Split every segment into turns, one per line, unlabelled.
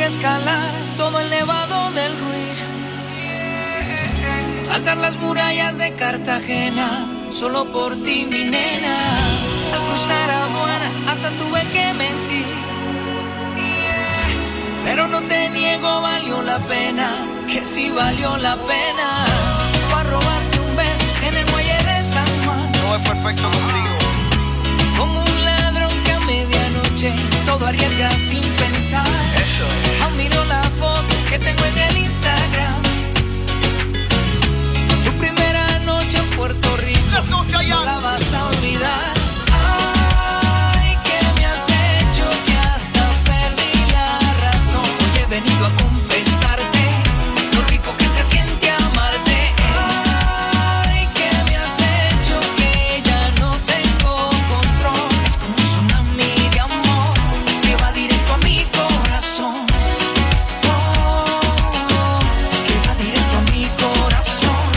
escalar todo el nevado del Ruiz, saltar las murallas de Cartagena, solo por ti, mi nena. Al cruzar aduana hasta tuve que mentir, pero no te niego, valió la pena, que sí valió la pena. Para robarte un beso en el muelle de San Juan,
todo es perfecto contigo.
Como un ladrón que a medianoche todo arriesga sin pensar.
Eso es.
Aún miro la foto que tengo en el Instagram. Tu primera noche en Puerto Rico, no la vas a olvidar. Ay, que me has hecho que hasta perdí la razón. Hoy he venido a confesarte lo rico que se siente amarte. Ay, que me has hecho que ya no tengo control. Es como un tsunami de amor que va directo a mi corazón. Que va directo a mi corazón.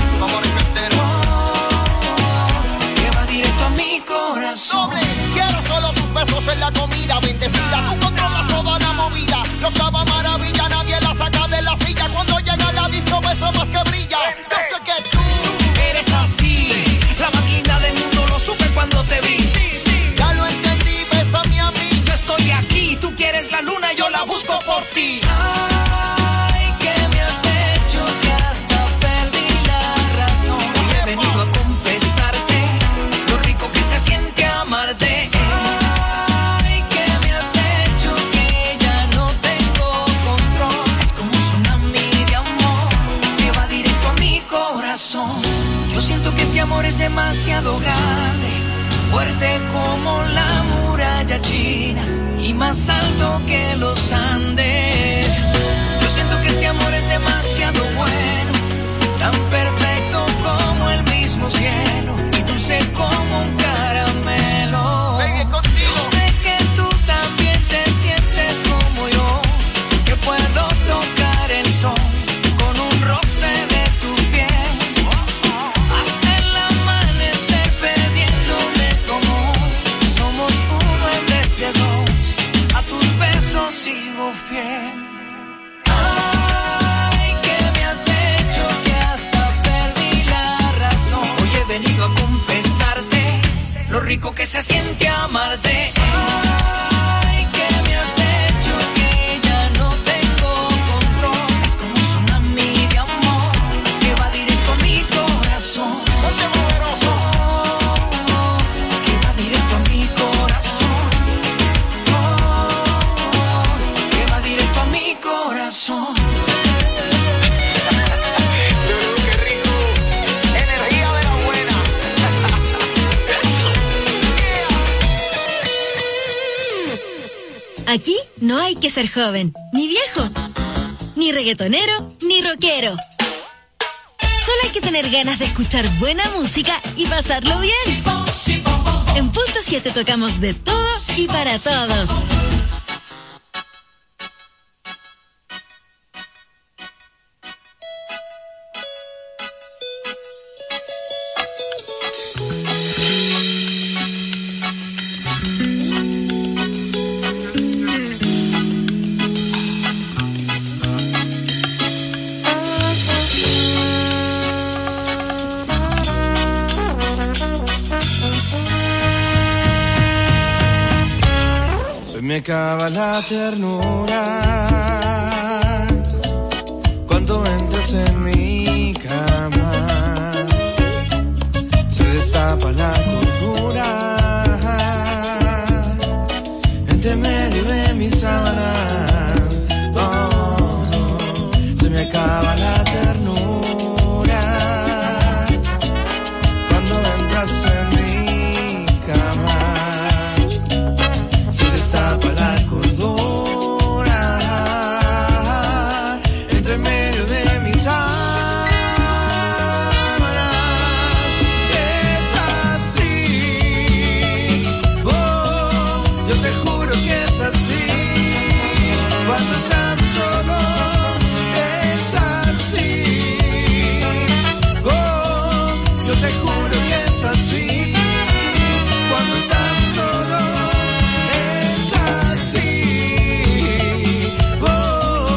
Que va directo a mi corazón.
Quiero solo tus besos en la comida bendecida. Tú controlas toda la movida. Lo octava maravilla, nadie la saca de la silla. Cuando llega la disco, beso más que brilla. Yo sé que tú
eres así, la más linda del mundo, lo supe cuando te vi.
ya lo entendí, bésame a mí.
Yo estoy aquí, tú quieres la luna, yo la busco por ti. Ay, que me has hecho que hasta perdí la razón. Hoy he venido a confesarte lo rico que se siente amarte. Ay, que me has hecho que ya no tengo control. Es como un tsunami de amor que va directo a mi corazón. Yo siento que ese amor es demasiado grande, fuerte como la muralla china y más alto que los Andes. Yo siento que este amor es demasiado bueno, tan perfecto como el mismo cielo y dulce como un caramelo. Yo sé que tú también te sientes como yo, que puedo tocar el sol con un roce de tu piel, hasta el amanecer perdiéndome como somos uno en vez de dos. A tus besos sigo fiel. Ay, que me has hecho que hasta perdí la razón. Hoy he venido a confesarte lo rico que se siente amarte. Ay, que me has hecho que ya no tengo control. Es como un tsunami de amor que va directo a mi corazón. Que va directo a mi corazón. Que va directo a mi corazón.
Qué rico, energía de la buena.
Aquí no hay que ser joven, ni viejo, ni reggaetonero, ni rockero. Solo hay que tener ganas de escuchar buena música y pasarlo bien. En Punto 7 tocamos de todo y para todos.
Se me acaba la ternura cuando entras en mi cama. Se destapa la cordura entre medio de mis sábanas. Oh, se me acaba la ternura cuando entras en mi cama. Se destapa la cordura entre medio de mis sábanas. Es así, oh, yo te juro que es así. Cuando estamos solos es así, oh, yo te juro que es así. Cuando estamos solos es así, oh,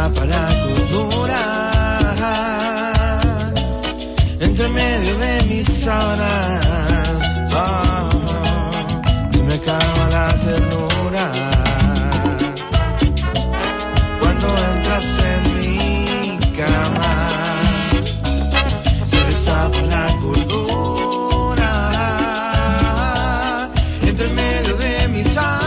escapa la cordura entre medio de mis sábanas. Se me acaba la ternura cuando entras en mi cama. Se destapa la cordura entre medio de mis sábanas.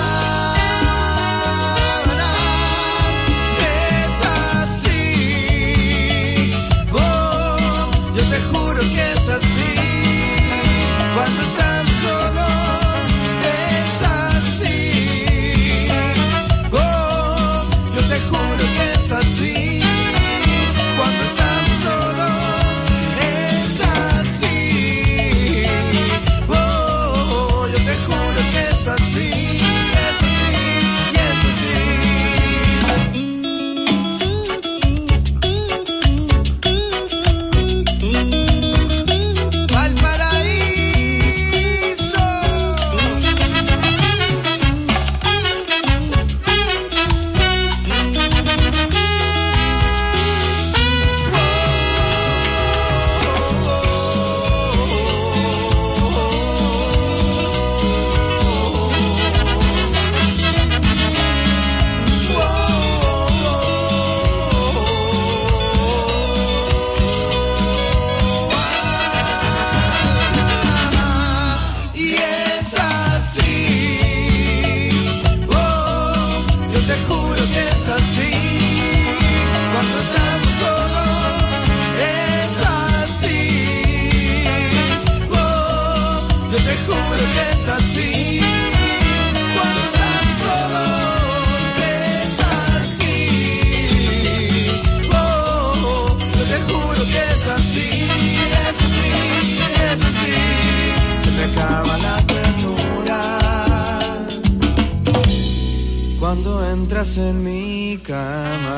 Cuando estamos solos es así. Oh, yo te juro que es así. Cuando estamos solos es así. Oh, yo te juro que es así. Es así y es así. Cuando entras en mi cama.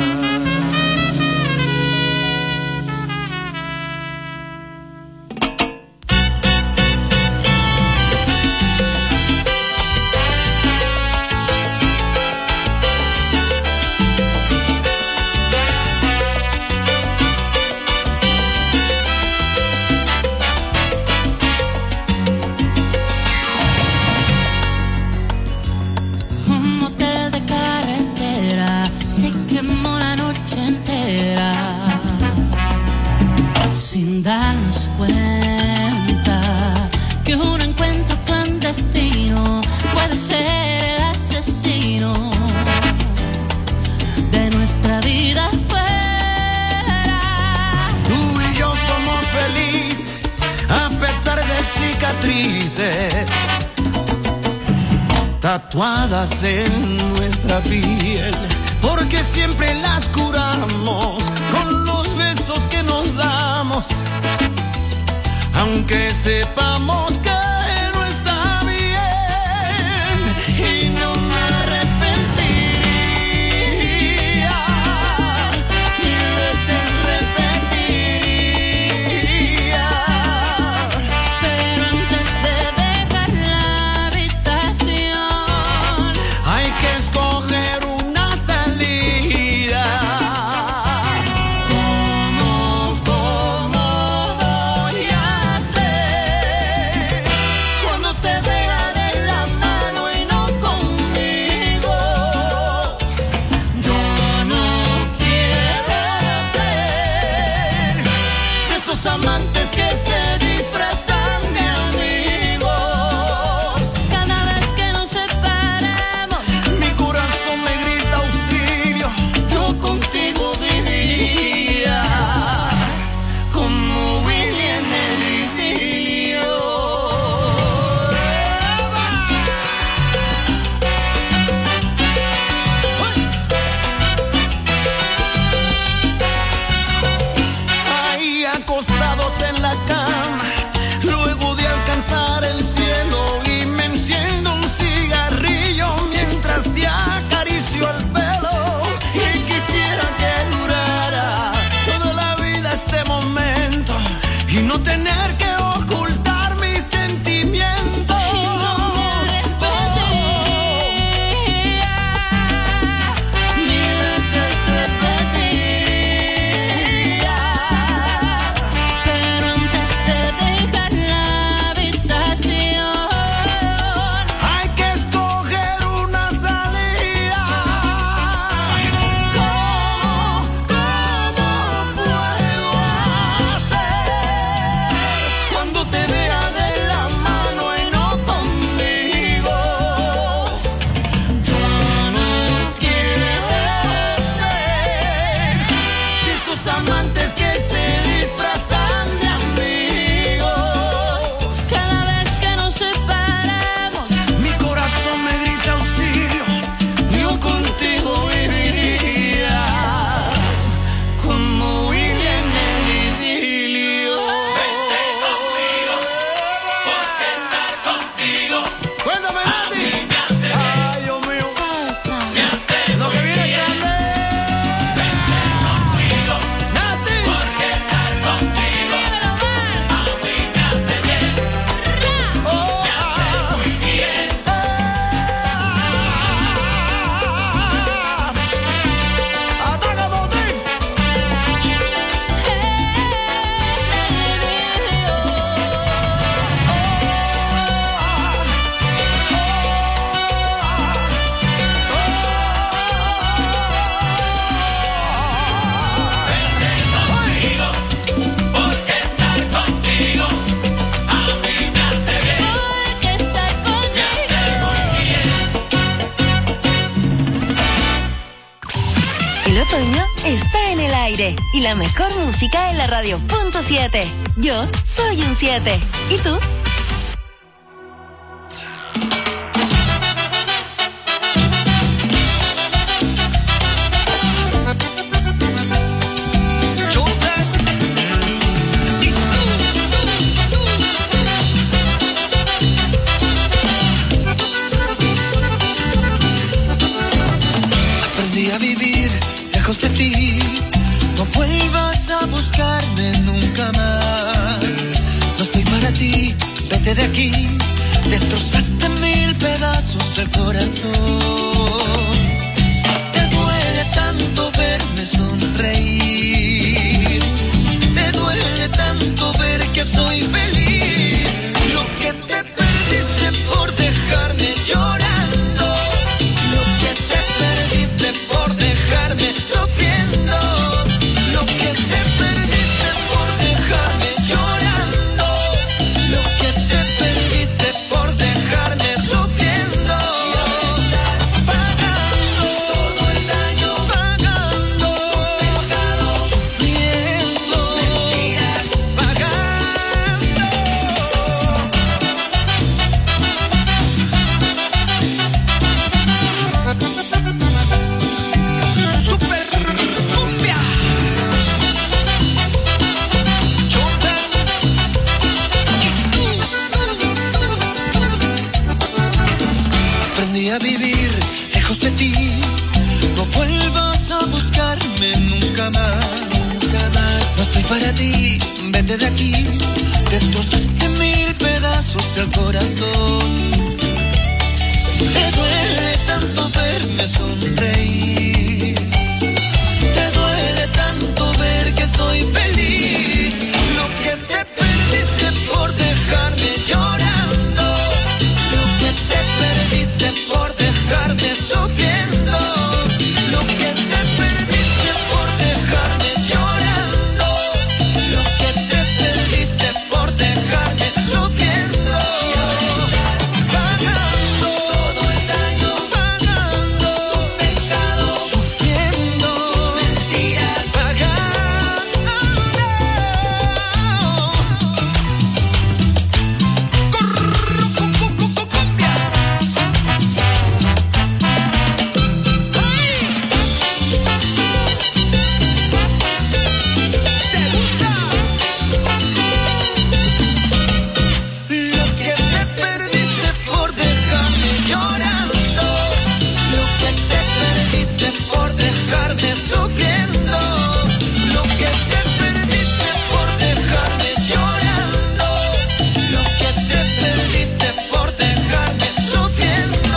Tatuadas en nuestra piel, porque siempre las curamos con los besos que nos damos, aunque sepamos que no está bien, y no me arrepentiría, mil veces repetiría, pero antes de dejar la habitación hay que escoger una salida.
está en el aire y la mejor música en la radio .7. Yo soy un 7. ¿Y tú?
Aprendí a vivir lejos de ti. No vuelvas a buscarme nunca más. No estoy para ti, vete de aquí. Destrozaste 1000 pedazos el corazón. Te duele tanto verme sonreír. Te duele tanto ver que soy feliz. Lo que te perdiste por dejarme llorando. Lo que te perdiste por dejarme sufriendo. Lo que te perdiste por dejarme llorando. Lo que te perdiste por dejarme sufriendo. Pagando todo el daño, pagando pecado, sufriendo mentiras, pagando. Super cumbia. Aprendí a vivir lejos de ti. No vuelvas a buscarme nunca más. Nunca más. No estoy para ti, vete de aquí. Destrozaste 1000 pedazos el corazón. Te duele tanto verme sonreír. Te duele tanto ver que soy feliz. Lo que te perdiste por dejarme llorando. Lo que te perdiste por dejarme sufriendo. Lo que te perdiste por dejarme llorando. Lo que te perdiste por dejarme sufriendo. Pagando todo el daño, pagando pecado, sufriendo mentiras, pagando. Cumbia. ¿Te gusta? Lo que te perdiste por dejarme llorando. Lo que te perdiste por dejarme sufriendo. Lo que te perdiste por dejarme llorando. Lo que te perdiste por dejarme sufriendo.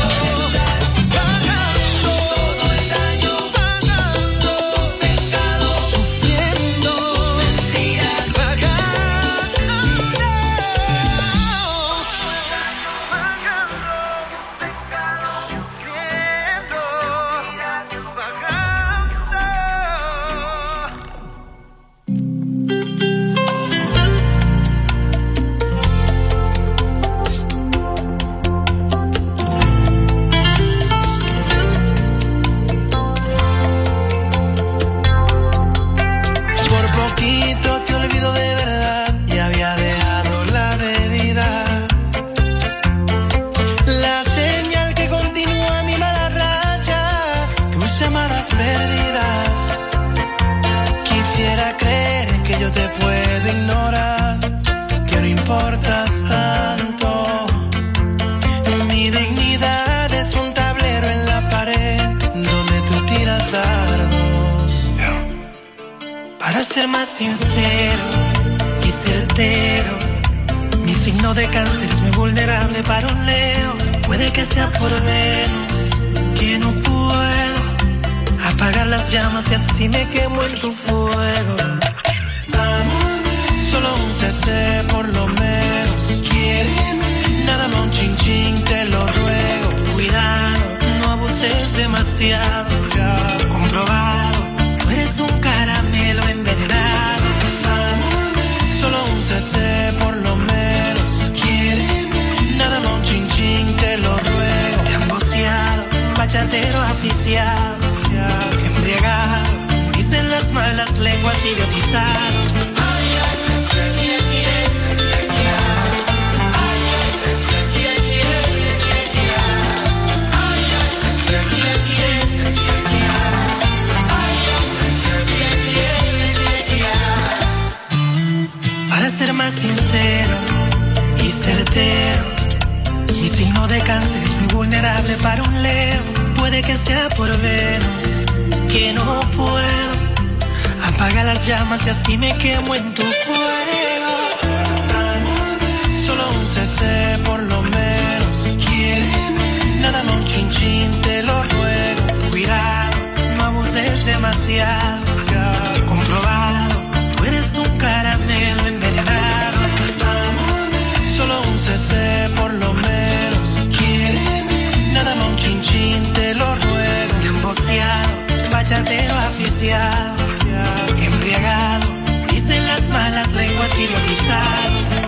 Pagando todo el daño, pagando pecado, sufriendo mentiras, pagando.
Por poquito te olvido de verdad y había dejado la bebida. La señal que continúa mi mala racha, tus llamadas perdidas. Quisiera creer que yo te puedo ignorar, que no importas tanto. Mi dignidad es un tablero en la pared donde tú tiras dardos. Para ser más sincero y certero, mi signo de cáncer es muy vulnerable para un Leo. Puede que sea por Venus, que no puedo apagar las llamas y así me quemo en tu fuego. Solo un CC por lo menos. Quiéreme, nada más un chin chin, te lo ruego. Cuidado, no abuses demasiado. Comprobado, tú eres un caramelo envenenado. Solo un CC por lo menos. Quiéreme, nada más un chin chin, te lo ruego. Te han boceado, bachatero aficiado, embriagado, lenguas idiotizado. Para ser más sincero y certero, mi signo de cáncer es muy vulnerable para un Leo. Puede que sea por Venus, que no puedo. Apaga las llamas y así me quemo en tu fuego. Solo un CC por lo menos. Quiéreme, nada más un chin, te lo ruego. Cuidado, no abuses demasiado. Comprobado, tú eres un caramelo envenenado. Solo un CC por lo menos. Quiéreme, nada más un chin, te lo ruego. Bien boceado, bachatero aficiado, embriagado, dicen las malas lenguas idiotizado.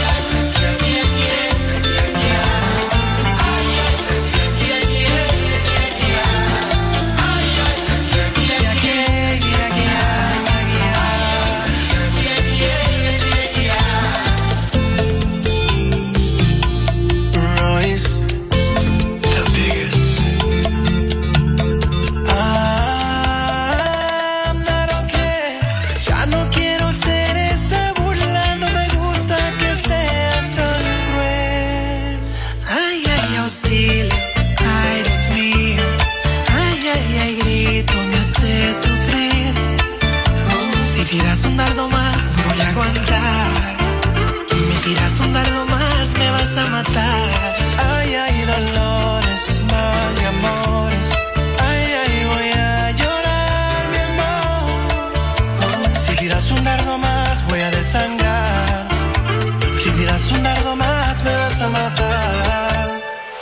Tiras un dardo más, no voy a aguantar. Me tiras un dardo más, me vas a matar. Ay, ay, dolores, mal y amores. Ay, ay, voy a llorar, mi amor. Si tiras un dardo más, voy a desangrar. Si tiras un dardo más, me vas a matar.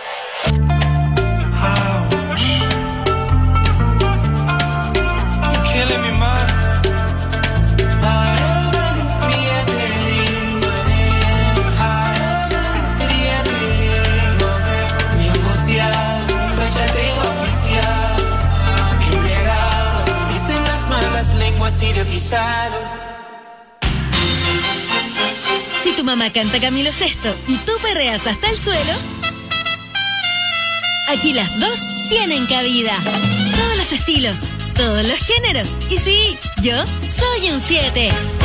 Ouch. You're killing me, man.
Si tu mamá canta Camilo Sesto y tú perreas hasta el suelo, aquí las dos tienen cabida. Todos los estilos, todos los géneros. Y sí, yo soy un 7.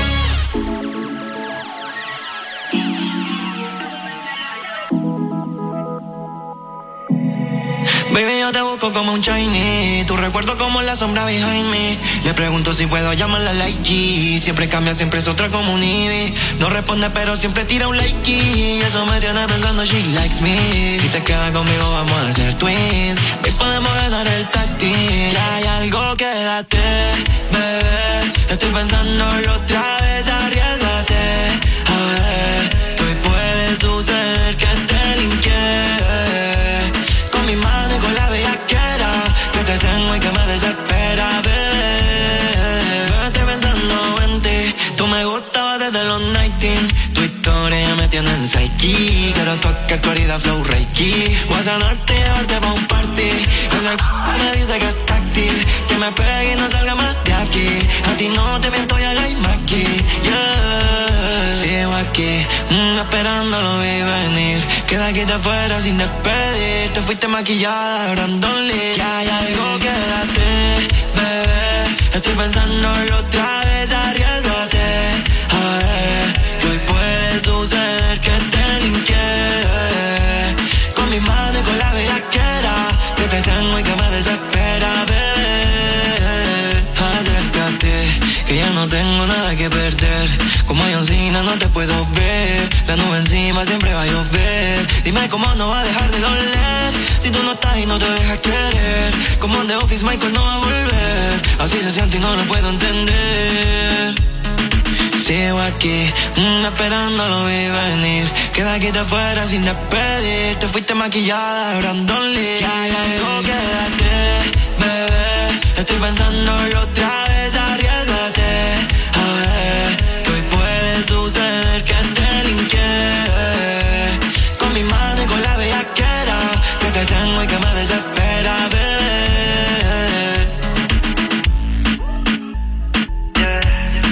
Baby, yo te busco como un shiny. Tu recuerdo como la sombra behind me. Le pregunto si puedo llamarla like G. Siempre cambia, siempre es otra como un Ivy. No responde pero siempre tira un like y eso me tiene pensando she likes me. Si te quedas conmigo vamos a hacer twins. Hoy podemos ganar el táctil. Ya hay algo, quédate, bebé. Estoy pensándolo otra vez, arriésgate. A ver, que hoy puede suceder que te linke. Con mi mano y con la bellaquera que te tengo y que me desespera, bebé. Estoy pensando en ti. Tú me gustabas desde los 19. Tu historia me tiene en psyche. Quiero tocar actualidad flow reiki. Voy a sanarte y llevarte pa' un party. Ese me dice que es táctil, que me pegue y no salga más de aquí. A ti no te miento y haga aquí, yeah. Sigo aquí, esperando lo vi venir. Queda aquí de afuera sin despedir. Te fuiste maquillada, Brandon Lee. Que hay algo, quédate, bebé. Estoy pensándolo otra vez, arriésgate. A ver, que hoy puede suceder que te linke. Con mi mano y con la bellaquera que te tengo y que me desespera, bebé. Acércate, que ya no tengo nada que perder. Como John Cena no te puedo ver. La nube encima siempre va a llover. Dime cómo no va a dejar de doler si tú no estás y no te dejas querer. Como en The Office Michael no va a volver. Así se siente y no lo puedo entender. Sigo aquí, esperando lo vi venir. Queda aquí de afuera sin despedir. Te fuiste maquillada, Brandon Lee. Que hay algo, quédate, bebé. Estoy pensándolo otra vez, arriésgate. A ver, que hoy puede suceder que te linke. Con mi mano y con la bellaquera que te tengo y que me desespera, bebé. Yeah.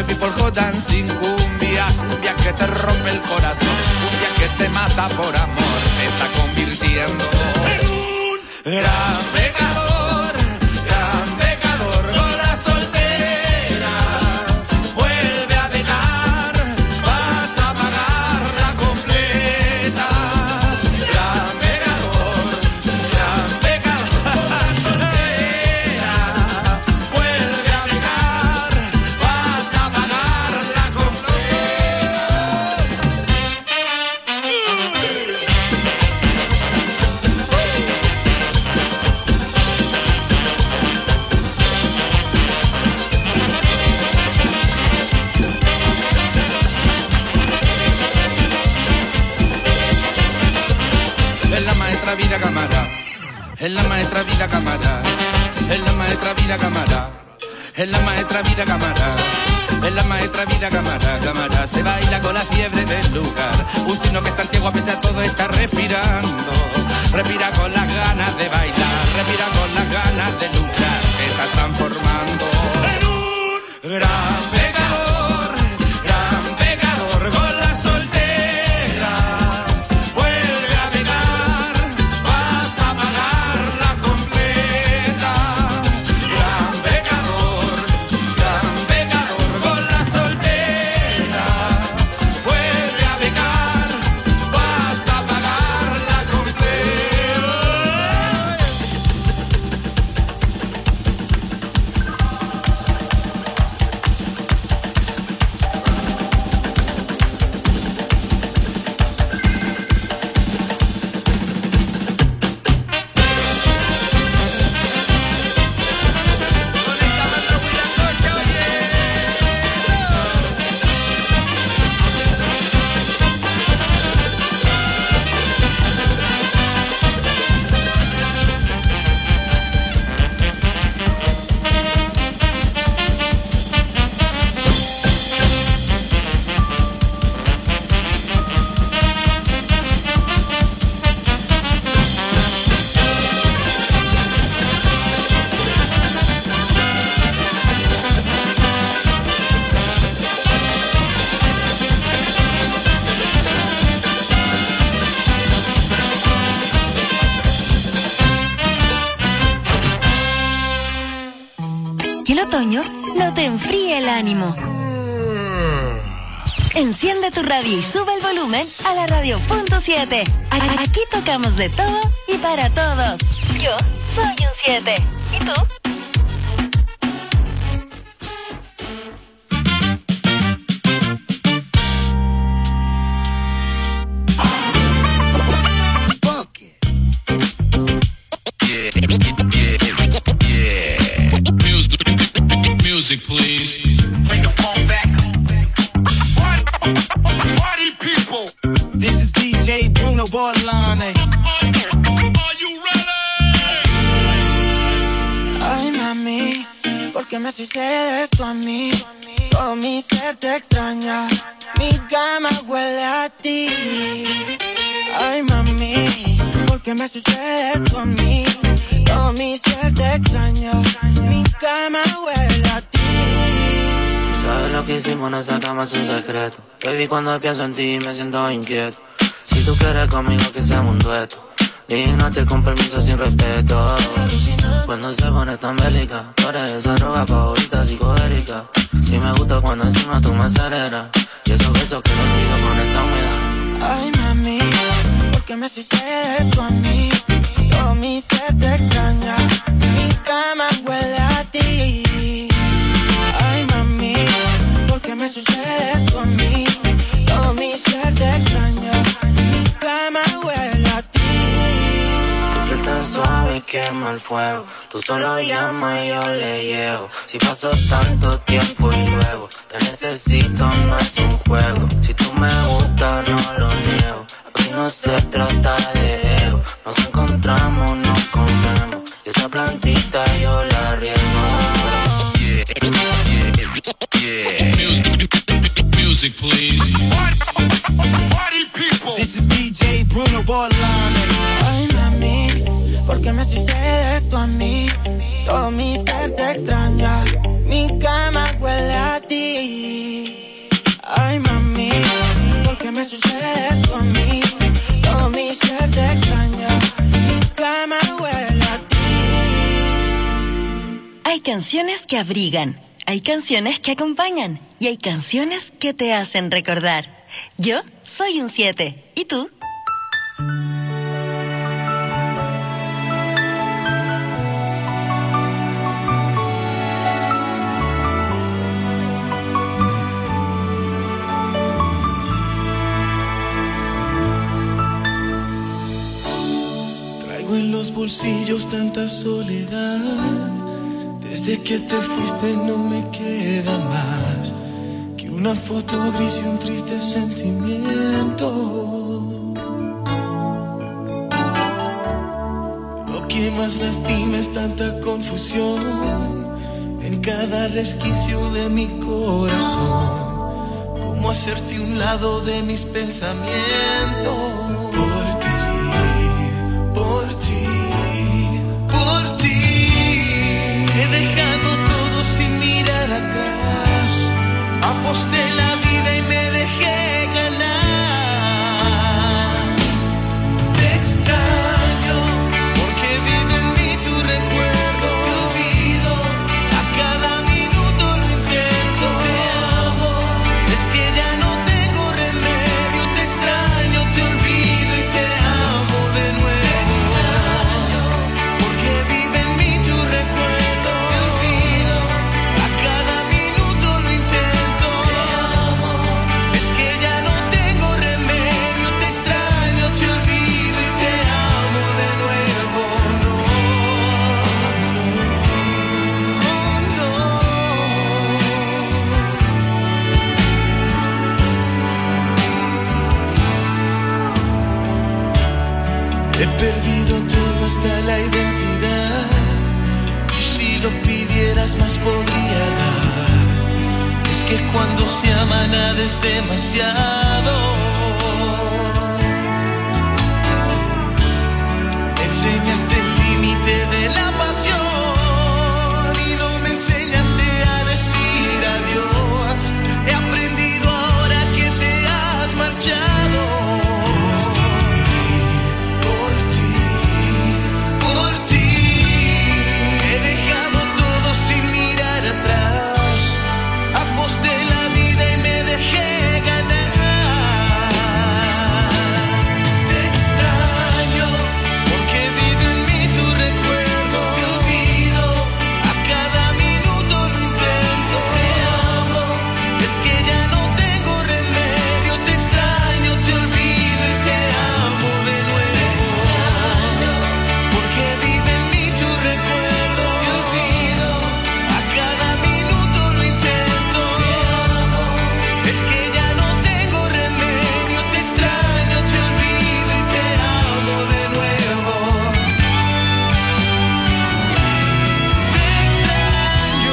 people jodan sin cumbia, cumbia que te rompe el corazón, cumbia que te mata por amor, te está convirtiendo en un gran pecador, con la soltera. Vuelve a pecar, vas a pagar la completa. Gran pecador, soltera. Vuelve a pecar, vas a pagar la Es la maestra vida cámara, es la maestra vida cámara, es la maestra vida cámara, es la maestra vida cámara, es la maestra vida cámara, cámara. Se baila con la fiebre del lugar, un signo que Santiago a pesar de todo está respirando. Respira con las ganas de bailar, respira con las ganas de luchar, te está transformando en un gran pecador con la soltera. Vuelve a pecar, vas a pagar la completa. Gran pecador con la soltera. Vuelve a pecar, vas a pagar la completa.
Que el otoño no te enfríe el ánimo. Enciende tu radio y sube el volumen a la radio.7. Aquí tocamos de todo y para todos. Yo soy un 7. ¿Y tú?
Music, please.
Bring the phone back. Party people.
This is DJ Bruno Borlane.
Are you ready?
Ay, mami, ¿por qué me sucede esto a mí? Todo mi ser te extraña, mi cama huele a ti. Ay, mami, ¿por qué me sucede esto a mí? Todo mi ser te extraña, mi cama huele a ti.
¿Sabes lo que hicimos en esa cama? Es un secreto. Baby, cuando pienso en ti me siento inquieto. Si tú quieres conmigo que seamos un dueto, dígnate con permiso sin respeto. Cuando se pone tan bélica, tú eres esa droga favorita psicodélica. Si me gusta cuando encima tú me aceleras, y esos besos que no olvido con esa humedad.
Ay, mami, ¿por qué me sucede esto a mí? Todo mi ser te extraña, mi cama huele a ti. Ay, mami, ¿por qué me sucede esto a mí? Todo mi ser te extraña, mi cama huele a ti.
Tu piel tan suave quema el fuego, tú solo llamas y yo le llego. Si pasó tanto tiempo y luego te necesito, no es un juego. Si tú me gustas no lo niego, aquí no se trata de ego. Nos encontramos, nos comemos, y esa plantita yo la riego.
Music, please.
Party people.
This is DJ Bruno Borlane.
Ay, mami, ¿por qué me sucede esto a mí? Todo mi ser te extraña, Mi cama huele a ti. Ay, mami, ¿por qué me sucede esto a mí? Todo mi ser te extraña. Mi cama huele a ti.
Hay canciones que abrigan, hay canciones que acompañan y hay canciones que te hacen recordar. Yo soy un 7. ¿Y tú?
Traigo en los bolsillos tanta soledad. Desde que te fuiste no me queda más que una foto gris y un triste sentimiento. Lo que más lastima es tanta confusión en cada resquicio de mi corazón. Cómo hacerte un lado de mis pensamientos. He dejado todo sin mirar atrás. Aposté la vida y me dejé ganar. Te extraño porque vive en mí tu recuerdo. Te olvido, a cada minuto lo intento. Te amo, es que ya no tengo remedio. Te extraño, te olvido y te amo de nuevo. Te extraño porque vive en mí tu recuerdo. He perdido todo hasta la identidad. Y si lo pidieras más podría dar. Es que cuando se ama nada es demasiado. Enseñaste el límite de la pasión y no me enseñaste a decir adiós. He aprendido ahora que te has marchado. Aposté la vida y me dejé ganar. Te extraño porque vive en mí tu recuerdo. Te olvido, a cada minuto lo intento. Te amo, es que ya no tengo remedio. Te extraño, te olvido y te amo de nuevo. Te extraño porque vive en mí tu recuerdo. Te olvido, a cada minuto lo intento. Es que ya no tengo remedio, te extraño, te olvido y te amo de nuevo. Te extraño.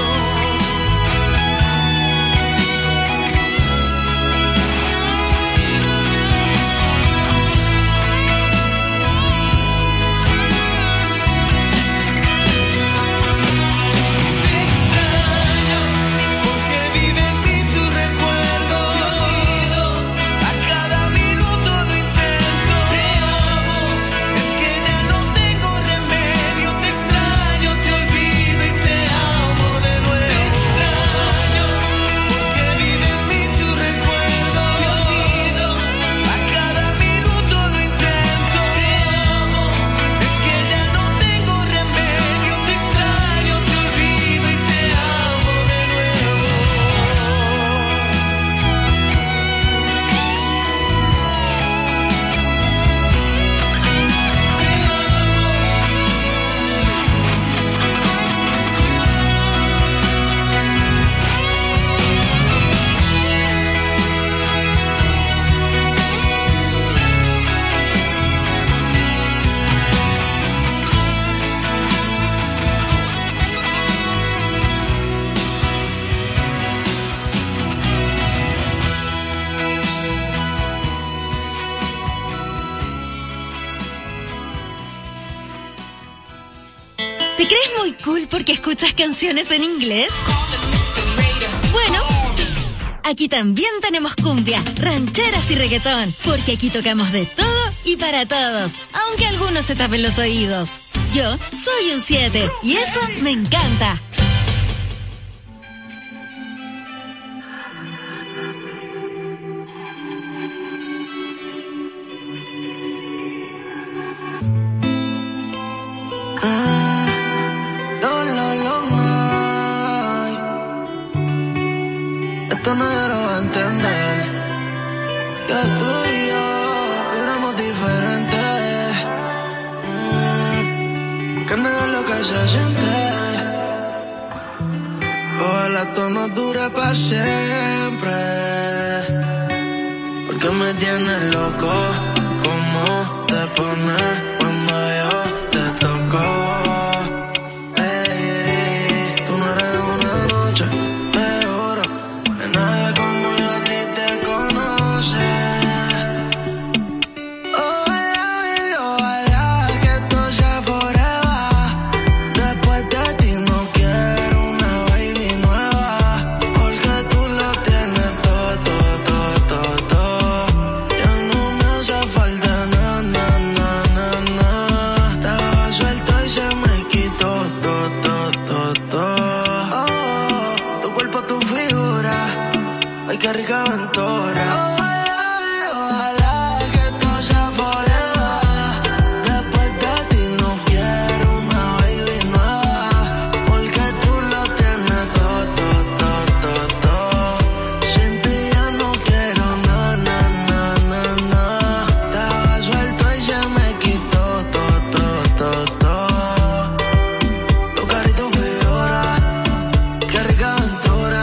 Te extraño porque vive en mí tu recuerdo. Te olvido, a cada minuto lo intento. Te amo, es que ya no tengo remedio. Te extraño, te olvido y te amo de nuevo. Te extraño porque vive en mí tu recuerdo. Te olvido, a cada minuto lo intento. Te amo, es que ya no tengo remedio. Te extraño, te olvido y te amo de nuevo.
¿Te crees muy cool porque escuchas canciones en inglés? Aquí también tenemos cumbia, rancheras y reggaetón, porque aquí tocamos de todo y para todos, aunque algunos se tapen los oídos. Yo soy un 7 y eso me encanta.
Esto nadie lo va a entender. Que tú y yo éramos diferentes. Que negar lo que se siente. Ojalá esto no dure para siempre. Porque me tienes loco. ¿Cómo te pones cuando yo te toco? Tú no eres una noche. Qué rica aventura. Ojalá que esto sea forever. Después de ti no quiero una baby nueva. Porque tú lo tienes todo. Sin ti ya no quiero nada. Estaba suelto y se me quitó todo. Tu cara y tu figura. Qué rica aventura.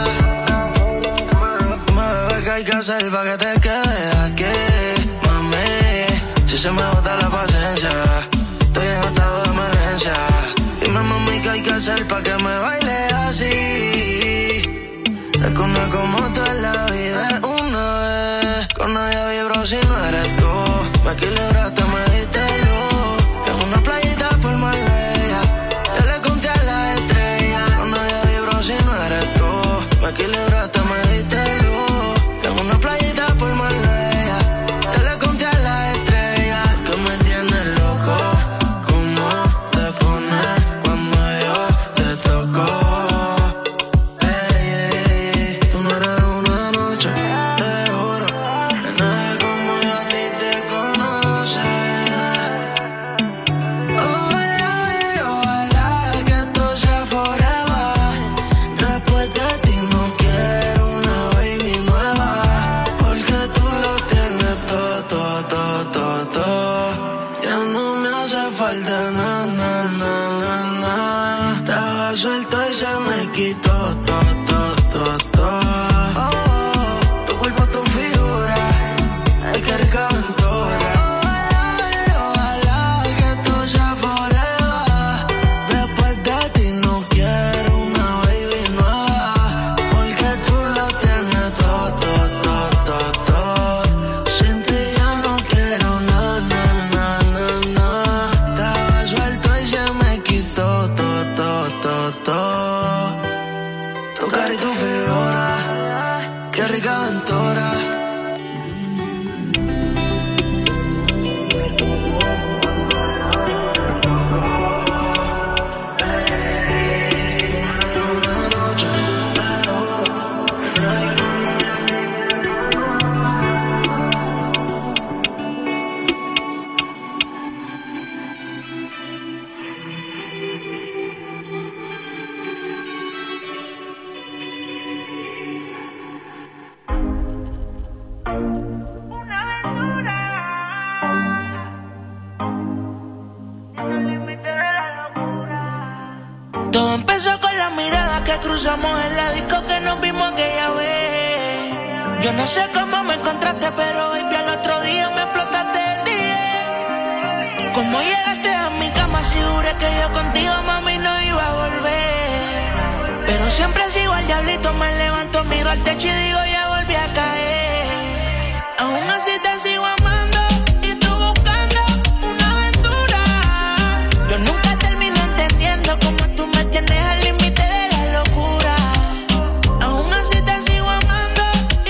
Hay que hacer pa' que te quedes aquí, mami. Si se me bota la paciencia, estoy en estado de emergencia. Dime, mami, ¿qué hay que hacer pa' que me baile así? Es que una como tú en la vida es una vez. Con nadie vibro si no eres tú. Me equilibraste, me diste luz. En una playita por Marbella, te le conté a las estrellas. Con nadie vibro si no eres tú. Me equilibraste, me diste luz. Una playita por Marbella, te le conté a las estrellas. Que me tienes loco, ¿cómo te pones cuando yo te toco? Tú no eres una noche, te juro, que nadie como yo a ti te conoce. Ojalá que esto sea forever. Después de ti no quiero una baby nueva. Ya no me hace falta nada. Estaba suelto y se me quitó todo. Tu cuerpo, tu figura. Ay, qué rica aventura. Ojalá que esto sea forever. Después de ti no quiero una baby nueva. Porque tú lo tienes todo. Sin ti ya no quiero nada. Estaba suelto y se me quitó todo. Tu cara y tu figura, qué rica aventura.
Todo empezó con la mirada que cruzamos en la disco que nos vimos aquella vez. Yo no sé cómo me encontraste, pero baby, al otro día me explotaste el día. ¿Cómo llegaste a mi cama si juré que yo contigo, mami, no iba a volver? Pero siempre sigo al diablito, me levanto, miro al techo y digo, ya volví a caer. Aún así te sigo amando y tú buscando una aventura. Yo nunca termino entendiendo cómo tú me tienes al límite de la locura. Aún así te sigo amando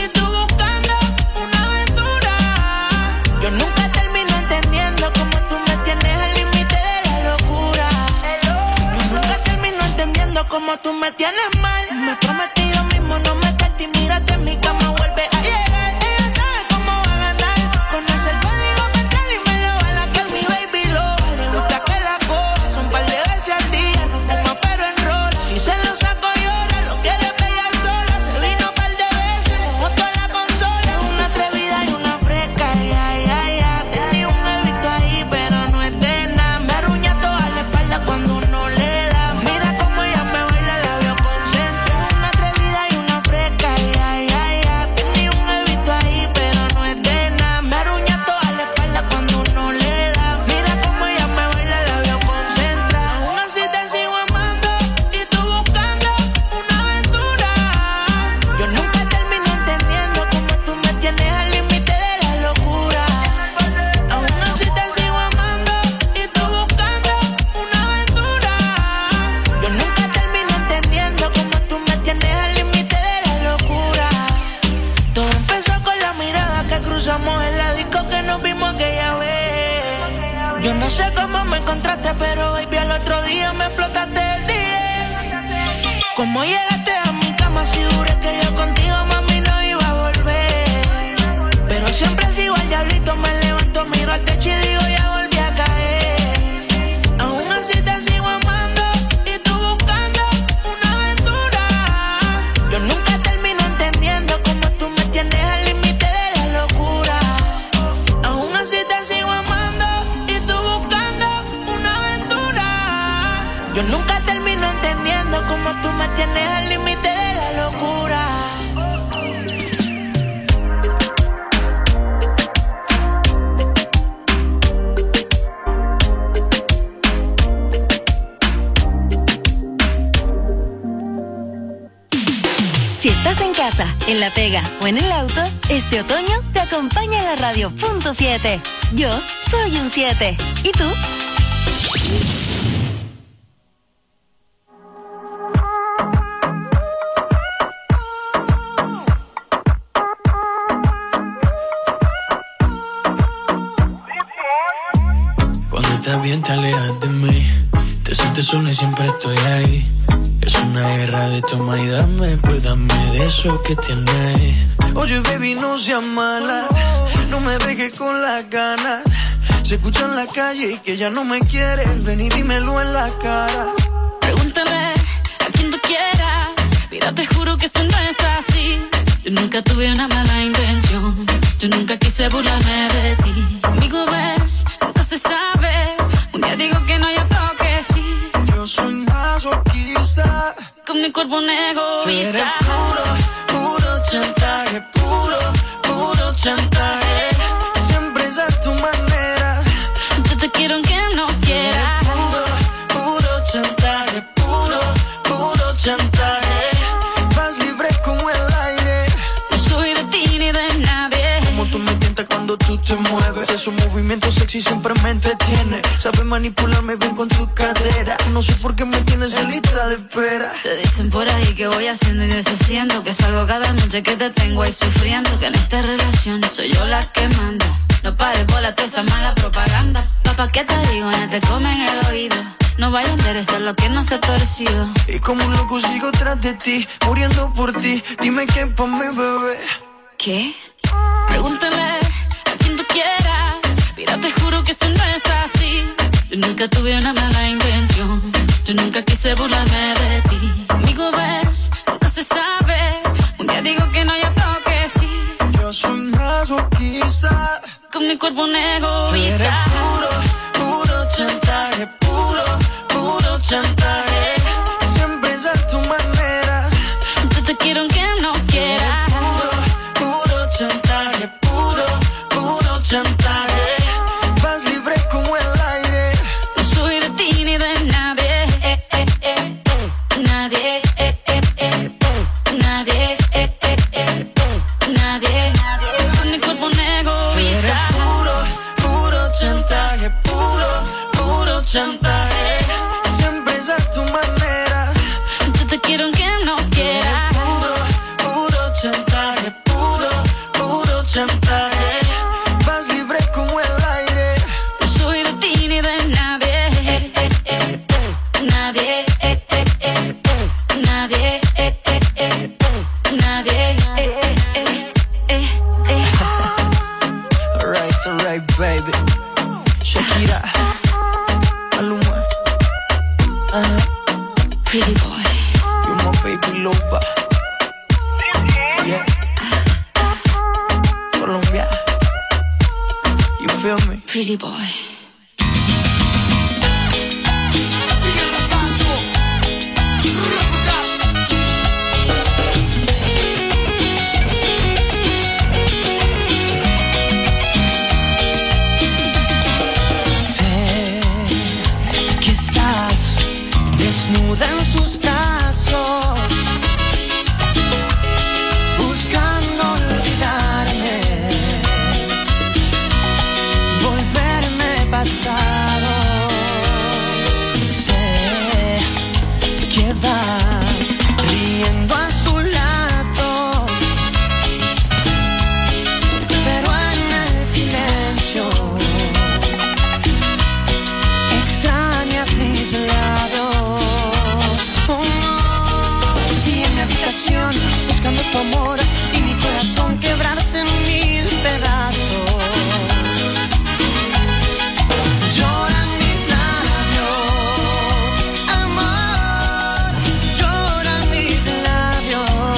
me tienes mal. Me prometí yo mismo no meterte y mírate en mi cama, vuelve a llegar. Ella sabe cómo va a ganar. Conoce el código mental y me lo baila que es mi baby loca. Le gusta que la coja, son par de veces al día. No fuma pero enrola. Si se lo saco llora, lo quiere pegar sola. Se vino par de veces, mojó toda la consola. Es una atrevida y una fresca, ya. Tenía un hábito ahí pero no es de nada. Me arruña toda la espalda cuando uno le da. Mira cómo ella me baila, la veo concentrada. Una atrevida y una fresca, ya. Tenía un hábito ahí pero no es de nada. Me arruña toda la espalda cuando uno le da. Mira cómo ella me baila, la veo concentrada. Aún así te sigo amando y tú buscando una aventura. Yo nunca termino entendiendo cómo tú me tienes al límite de la locura. Aún así te sigo amando y tú buscando una aventura. Yo nunca termino entendiendo cómo tú me tienes al límite de la locura. Todo empezó con la mirada que cruzamos en la disco que nos vimos aquella vez. Yo no sé cómo me encontraste, pero baby al otro día me explotaste el día. ¿Cómo llegaste a mi cama si juré que yo contigo, mami, no iba a volver? Pero siempre sigo al diablito, me levanto, miro al techo y digo ya volví a caer. Aún así te sigo amando y tú buscando una aventura. Yo nunca termino entendiendo cómo tú me tienes al límite de la locura. Aún así te sigo amando y tú buscando una aventura. Yo nunca termino entendiendo cómo tú me tienes al límite de la locura.
Si estás en casa, en la pega o en el auto, este otoño te acompaña la radio Punto 7. Yo soy un 7. ¿Y tú?
Cuando estás bien te alejas de mí. Te sientes sola y siempre estoy ahí. Es una guerra de toma y dame, pues dame de eso que tienes.
Oye, baby, no seas mala, no me dejes con las ganas. Se escucha en la calle y que ya no me quieres. Ven y dímelo en la cara.
Pregúntale a quien tú quieras. Mira, te juro que eso no es así. Yo nunca tuve una mala intención. Yo nunca quise burlarme de ti. Conmigo ves, nunca se sabe. Un día digo que no, y otro que sí.
Yo soy masoquista.
Con mi cuerpo un egoísta.
Eres puro chantaje. Puro chantaje. Siempre es a tu manera.
Yo te quiero aunque no quieras.
Puro chantaje. Puro chantaje. Vas libre como el aire.
No soy de ti ni de nadie.
Como tú me tientas cuando tú te mueves. Esos movimientos sexy siempre me entretiene. Sabes manipularme bien con tu cadera. No sé por qué me tienes en lista de espera.
Te dicen por ahí que voy haciendo y deshaciendo, que salgo cada noche que te tengo ahí sufriendo, que en esta relación soy yo la que manda. No pares bola toda esa mala propaganda. Papá, ¿qué te digo? No te comen el oído. No vaya a interesar lo que no se ha torcido.
Y como un loco sigo tras de ti, muriendo por ti. Dime qué pa' mi bebé.
¿Qué? Pregúntale a quien tú quieras. Mira, te juro que eso no es así. Yo nunca tuve una mala intención. Yo nunca quise burlarme de ti. Conmigo ves, nunca se sabe. Un día digo que no, y otro que sí.
Yo soy masoquista.
Con mi cuerpo un egoísta.
Eres puro chantaje. Puro chantaje. Siempre es a tu manera.
Yo te quiero aunque no quieras.
Puro chantaje. Puro chantaje. Vas libre como el aire.
No soy de ti ni de nadie. Nadie. Nadie. Nadie. Con mi cuerpo un egoísta.
Puro chantaje. Puro chantaje. Siempre es a tu manera.
Yo te quiero aunque no quieras.
Puro chantaje. Puro chantaje. Vas libre como el aire.
No soy de ti ni de nadie. Nadie. Nadie.
baby. Shakira, Maluma,
Pretty boy.
You're my baby lover. Yeah. Colombia. You feel me?
Pretty boy.
Desnuda en sus brazos, buscando olvidarme, volverme pasado. Sé que vas riendo a su lado, pero en el silencio extrañas mis labios. Buscando tu amor y mi corazón quebrarse en mil pedazos. Lloran mis labios, amor, lloran mis labios.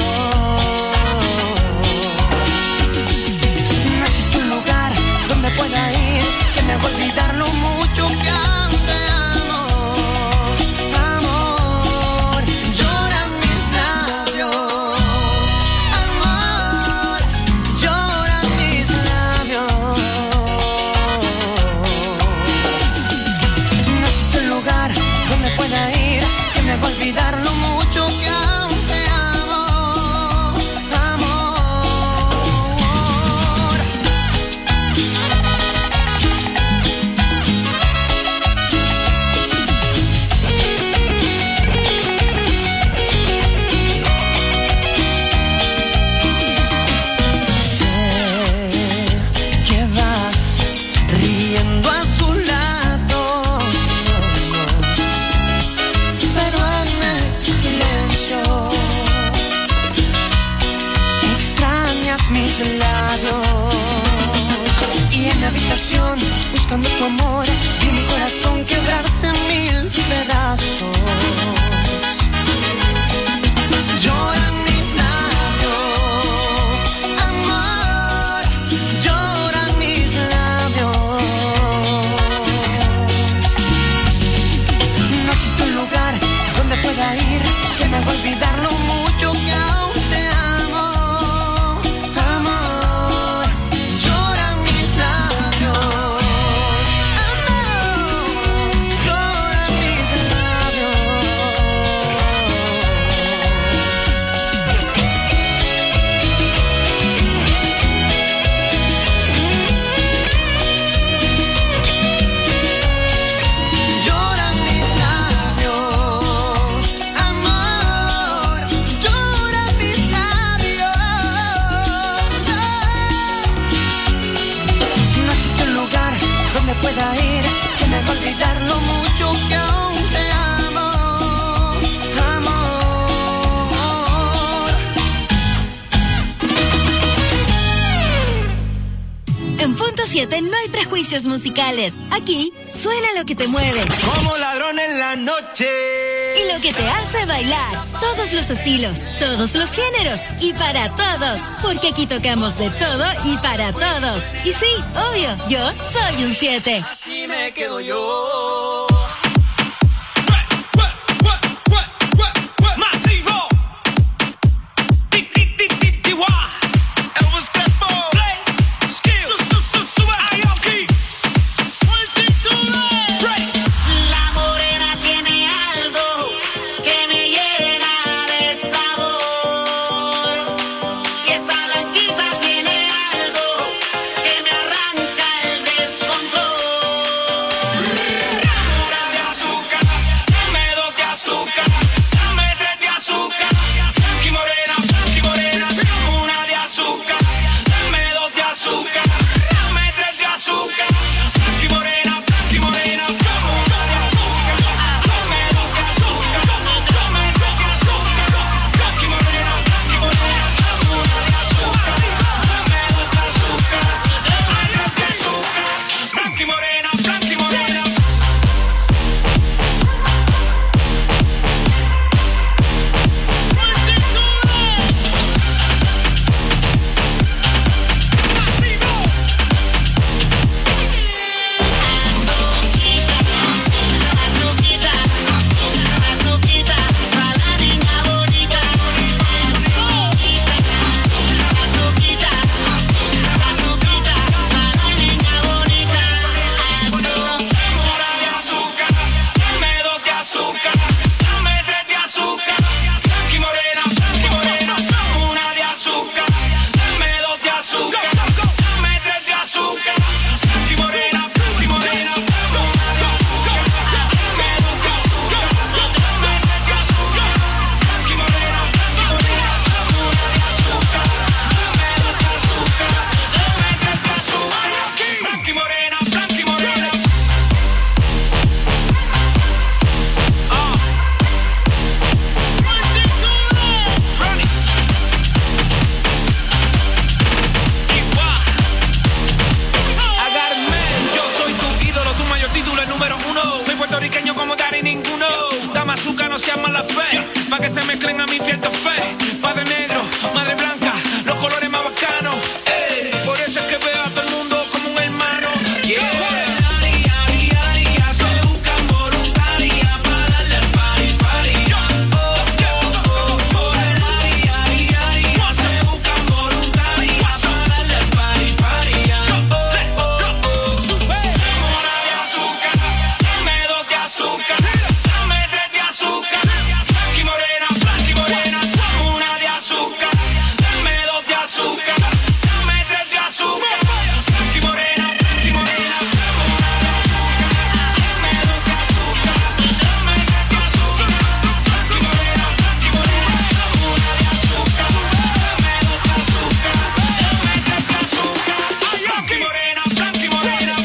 No existe un lugar donde pueda ir que me haga olvidar lo mucho que aún te amo. Olvidar lo mucho que aún te amo, amor. Sé que vas riendo a su lado, pero mis labios. Y en la habitación buscando tu amor y mi corazón quebrarse en mil pedazos. Lloran mis labios, amor, lloran mis labios. No existe un lugar donde pueda ir que me haga olvidar lo mucho que aún te amo. Pueda ir, que me haga olvidar lo mucho que aún te amo, amor.
En Punto 7 no hay prejuicios musicales. Aquí suena lo que te mueve.
Como ladrón en la noche.
Y lo que te hace bailar. Todos los estilos, todos los géneros y para todos. Porque aquí tocamos de todo y para todos. Y sí, obvio, yo soy un 7.
Así me quedo yo.
Tiene algo que me arranca el descontrol.
la fe, pa' que se mezclen a mi piel café. Padre negro, madre blanca, los colores más bacanos. Por eso es que veo a todo el mundo como un hermano. Se buscan voluntarias para darle al party. Por el se buscan voluntarias para darle al party. Mora de azúcar, dame 2 de azúcar, dame 3 de azúcar. Blanqui morena, dame 1 de azúcar, dame 2 de azúcar, dame 3 de azúcar. Blanqui morena, dame 1 de azúcar, dame 2 de azúcar, dame 3 de azúcar. Blanqui morena, dame 1 de azúcar, dame 2 de azúcar, dame 3 de azúcar. Blanqui morena, Blanqui morena.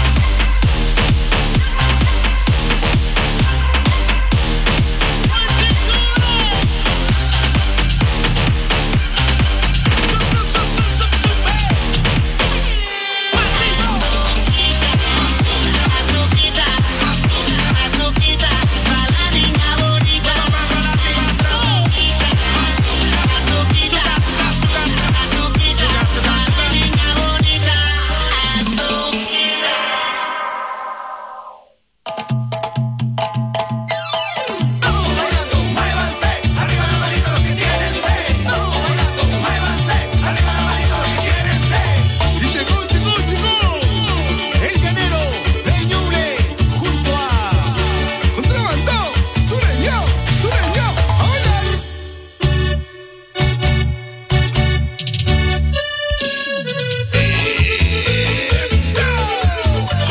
El llanero de Ñuble junto a Contrabando, Sureño, a bailar. ¡Eso! A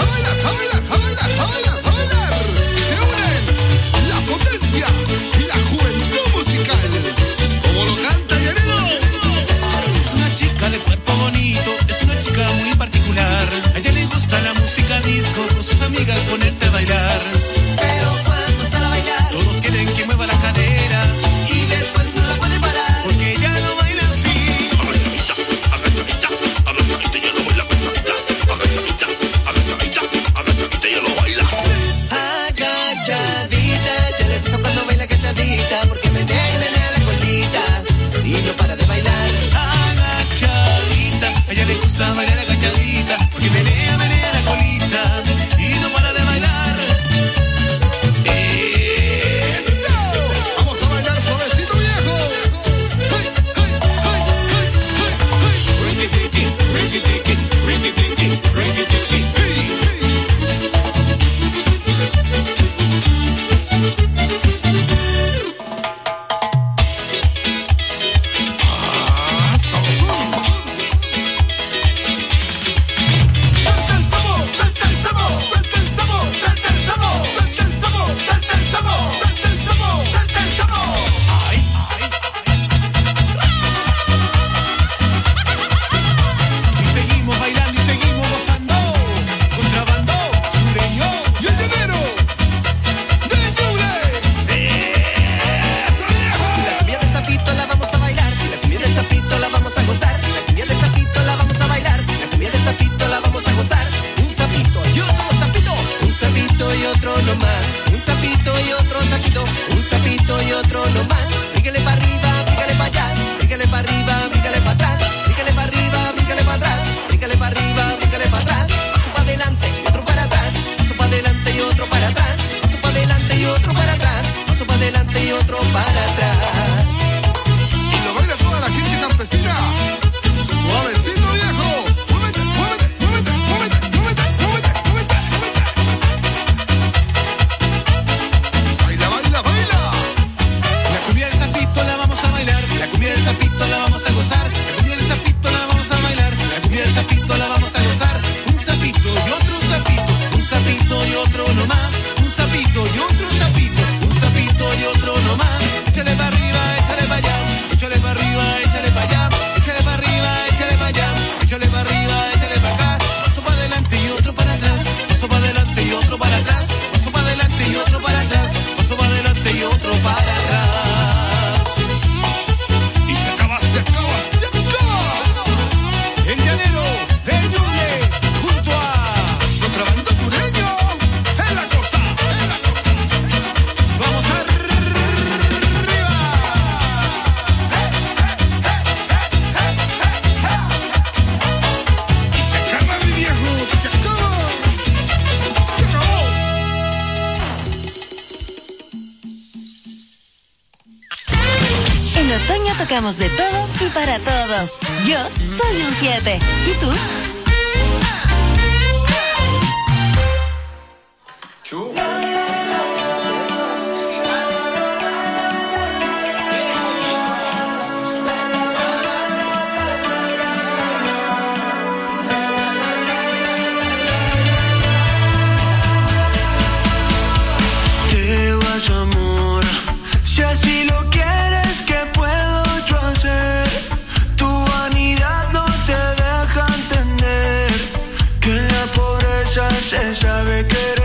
bailar. Se unen la potencia y la juventud musical. Como lo canta Llanero.
Es una chica de cuerpo bonito, es una chica muy particular. A ella le gusta la música disco, con sus amigas ponerse a bailar.
Pero cuando sale a bailar
Todos quieren que mueva las caderas,
y después no la puede parar.
porque ella no baila así.
Agachadita, ya le gusta cuando baila agachadita, porque menea la colita y no para de bailar.
Agachadita, a ella le gusta bailar agachadita, porque menea la colita y no para de bailar.
¡Eso! Vamos a bailar suavecito, viejo. Salta el sabor, salta el sabor, salta el sabor, salta el sabor, salta el sabor, salta el sabor, salta el sabor, salta el sabor.
Y seguimos bailando y seguimos gozando. Contrabando, Sureño
Y el llanero de Ñuble. ¡Eso, viejo!
La cumbia del sapito la vamos a bailar, la cumbia del sapito la vamos a gozar, la cumbia del sapito la vamos a bailar, la cumbia del sapito la vamos a gozar. Un sapito y otro sapito, un sapito y otro no más, un sapito y otro sapito, un sapito y otro no más. Brígale para arriba, brígale para allá, brígale para arriba, brígale para atrás, brígale para arriba, brígale para atrás, brígale para arriba, brígale para atrás. Paso para adelante y otro para atrás, paso para adelante y otro para atrás, paso para adelante y otro para atrás, paso para adelante y otro para atrás.
Y lo baila toda la gente campesina. Suavecito, viejo. Muévete, muévete, muévete, muévete, muévete, muévete, muévete, muévete. Baila, baila, baila.
La cumbia del sapito la vamos a bailar, la cumbia del sapito la vamos a gozar, la cumbia del sapito la vamos a bailar, la cumbia del sapito la vamos a gozar. Un sapito y otro sapito, un sapito y otro no más, un sapito y otro sapito, un sapito y otro no más. Échale para arriba, échale para allá, échale para arriba, échale para allá, échale para arriba, échale para allá, échale para arriba, échale para acá. Paso para adelante y otro para atrás, paso para adelante y otro para atrás, paso para adelante y otro para atrás, paso para adelante y otro para atrás.
Y se acaba, se acaba, se acaba. El llanero de Ñuble.
tocamos de todo y para todos. Yo soy un 7. ¿Y tú?
Te vas, amor, si así lo quieres, ¿qué puedo yo hacer? Tu vanidad no te deja entender que en la pobreza se sabe querer.